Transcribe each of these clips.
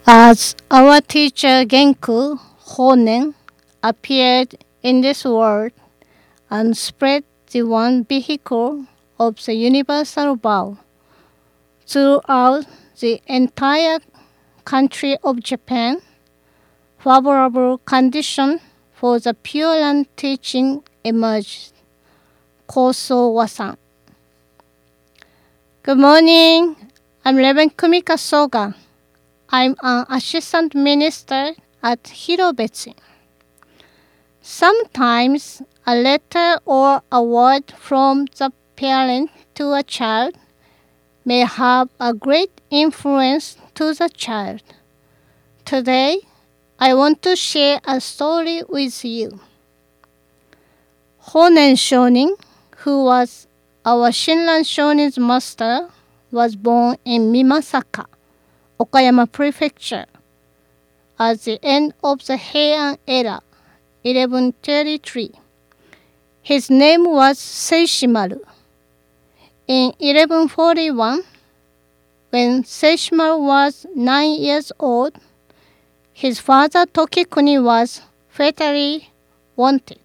As our teacher Genku Honen appeared in this world and spread the one vehicle of the universal vow throughout the entire country of Japan, favorable condition for the Pure Land teaching emerged. Koso-wa-san. Good morning. I'm Reverend Kumika Soga. I'm an assistant minister at Hirobetsu. Sometimes a letter or a word from the parent to a child may have a great influence to the child. Today, I want to share a story with you. Honen Shonin, who was our Shinran Shonin's master, was born in Mimasaka, Okayama Prefecture, at the end of the Heian era, 1133. His name was Seishimaru. In 1141, when Seishimaru was 9 years old, his father Tokikuni was fatally wounded.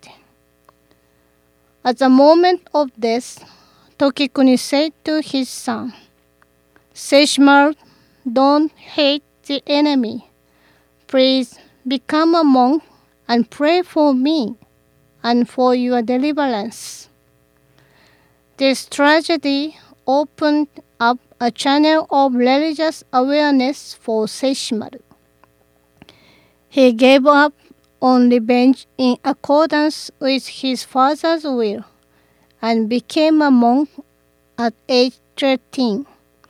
At the moment of death, Tokikuni said to his son, "Seishimaru, don't hate the enemy. Please become a monk and pray for me and for your deliverance." This tragedy opened up a channel of religious awareness for Seishimaru. He gave up on revenge in accordance with his father's will and became a monk at age 13.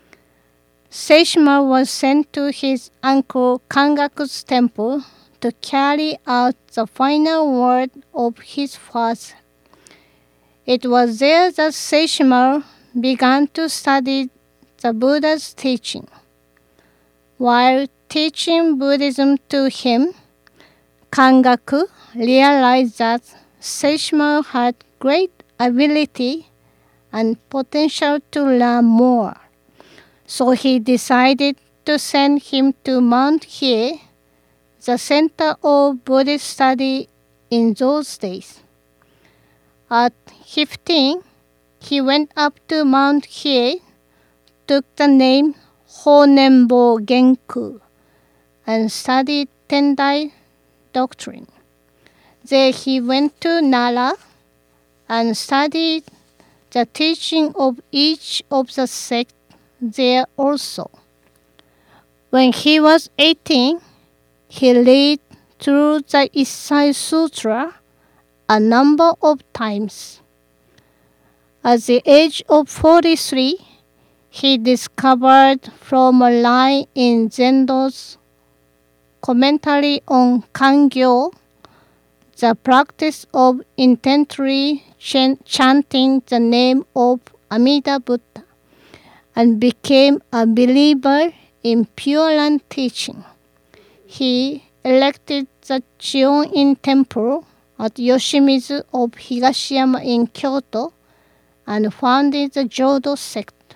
Seishimaru was sent to his uncle Kangaku's temple to carry out the final word of his father. It was there that Seishimaru began to study the Buddha's teaching. While teaching Buddhism to him, Kangaku realized that Seishimaru had great ability and potential to learn more. So he decided to send him to Mount Hiei, the center of Buddhist study in those days. At 15, he went up to Mount Hiei, took the name Honenbo Genku, and studied Tendai doctrine. There he went to Nara and studied the teaching of each of the sects there also. When he was 18, he read through the Issai Sutra a number of times. At the age of 43, he discovered from a line in Zendo's commentary on Kangyo the practice of intently chanting the name of Amida Buddha and became a believer in Pure Land teaching. He erected the Chion-in temple at Yoshimizu of Higashiyama in Kyoto and founded the Jodo sect.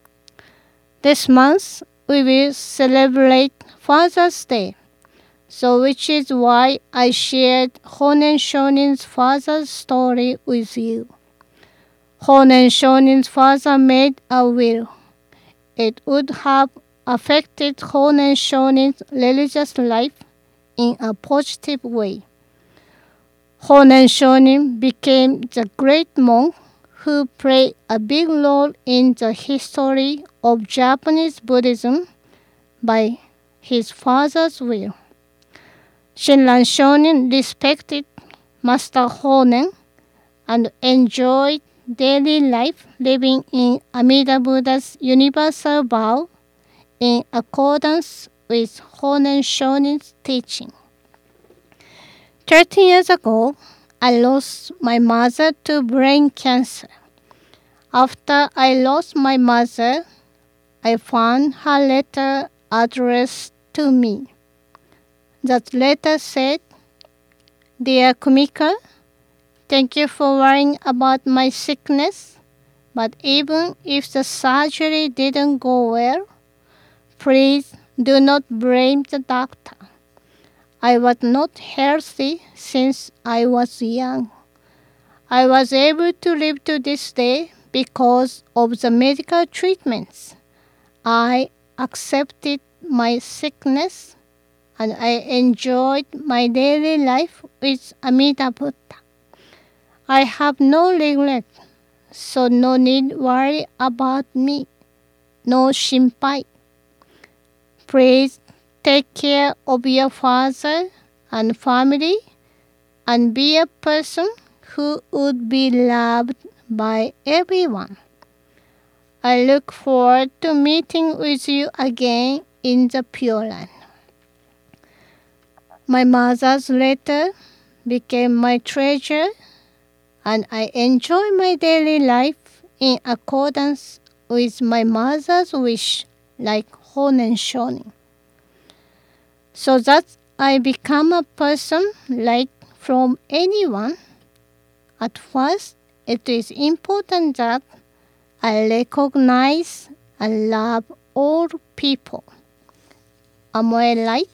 This month we will celebrate Father's Day, so which is why I shared Honen Shonin's father's story with you. Honen Shonin's father made a will. It would have affected Honen Shonin's religious life in a positive way. Honen Shonin became the great monk who played a big role in the history of Japanese Buddhism by his father's will. Shinran Shonin respected Master Honen and enjoyed daily life living in Amida Buddha's universal vow in accordance with Honen Shonin's teaching. 13 years ago, I lost my mother to brain cancer. After I lost my mother, I found her letter addressed to me. That letter said, "Dear Kumika, thank you for worrying about my sickness, but even if the surgery didn't go well, please Do not blame the doctor. I was not healthy since I was young. I was able to live to this day because of the medical treatments. I accepted my sickness and I enjoyed my daily life with Amida Buddha. I have no regret, so no need worry about me. No shinpai. Please take care of your father and family and be a person who would be loved by everyone. I look forward to meeting with you again in the Pure Land. My mother's letter became my treasure, and I enjoy my daily life in accordance with my mother's wish, like Honen Shonin. So that I become a person like from anyone. At first, it is important that I recognize and love all people. Am I right?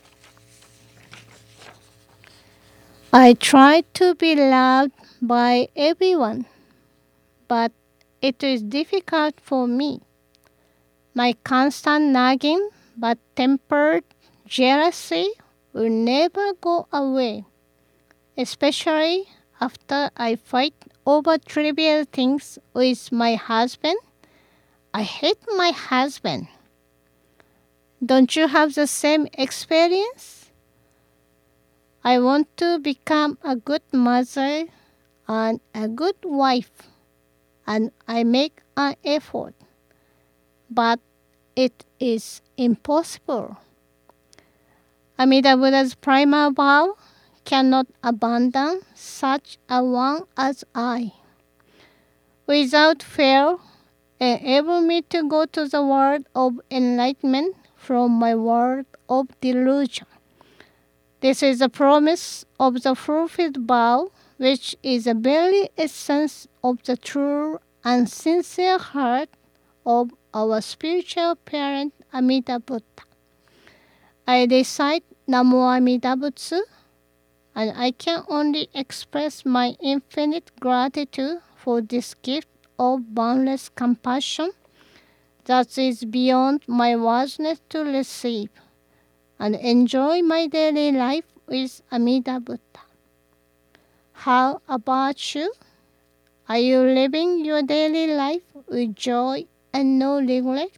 I try to be loved by everyone, but it is difficult for me. My constant nagging but tempered jealousy will never go away, especially after I fight over trivial things with my husband. I hate my husband. Don't you have the same experience? I want to become a good mother and a good wife, and I make an effort, but it is impossible. Amida Buddha's primal vow cannot abandon such a one as I. Without fail, enable me to go to the world of enlightenment from my world of delusion. This is the promise of the fulfilled vow, which is the very essence of the true and sincere heart of our spiritual parent Amida Buddha. I recite Namo Amida Butsu, and I can only express my infinite gratitude for this gift of boundless compassion that is beyond my worthiness to receive, and enjoy my daily life with Amida Buddha. How about you? Are you living your daily life with joy and no regret?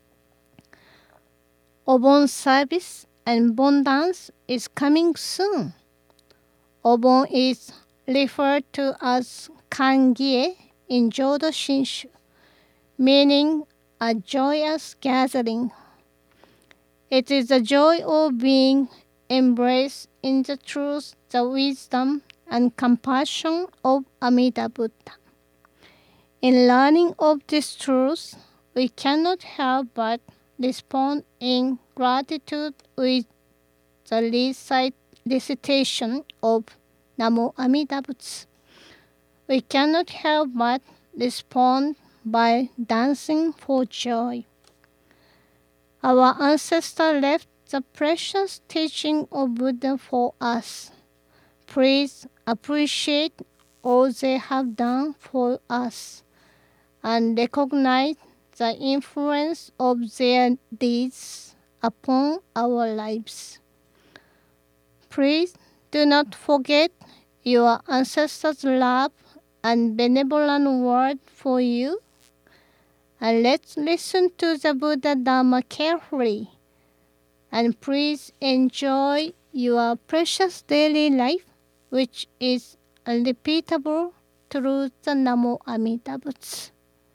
Obon service and Bon dance is coming soon. Obon is referred to as Kangie in Jodo Shinshu, meaning a joyous gathering. It is the joy of being embraced in the truth, the wisdom, and compassion of Amida Buddha. In learning of this truth, we cannot help but respond in gratitude with the recitation of Namo Amida Butsu. We cannot help but respond by dancing for joy. Our ancestors left the precious teaching of Buddha for us. Please appreciate all they have done for us and recognize the influence of their deeds upon our lives. Please do not forget your ancestors' love and benevolent word for you, and let's listen to the Buddha Dharma carefully, and please enjoy your precious daily life, which is unrepeatable through the Namo Amida Butsu.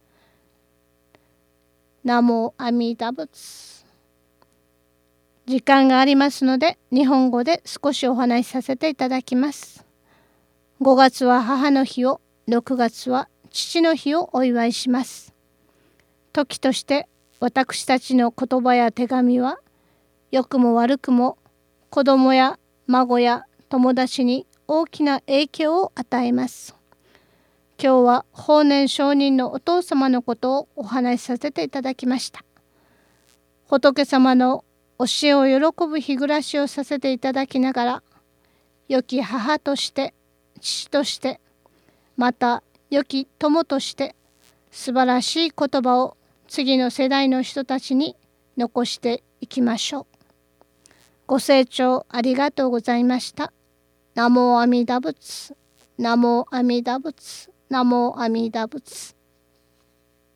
Namo Amida Butsu。時間がありますので、日本語で少しお話しさせていただきます。5月は母の日を、6月は父の日をお祝いします。時として私たちの言葉や手紙は、良くも悪くも子供や孫や友達に大きな影響を与えます。今日は法然上人のお父様のことをお話しさせていただきました。仏様の教えを喜ぶ日暮らしをさせていただきながら、良き母として、父として、また良き友として、素晴らしい言葉を次の世代の人たちに残していきましょう。ご清聴ありがとうございました。ナモ阿弥陀仏、ナモ阿弥陀仏、ナモ阿弥陀仏。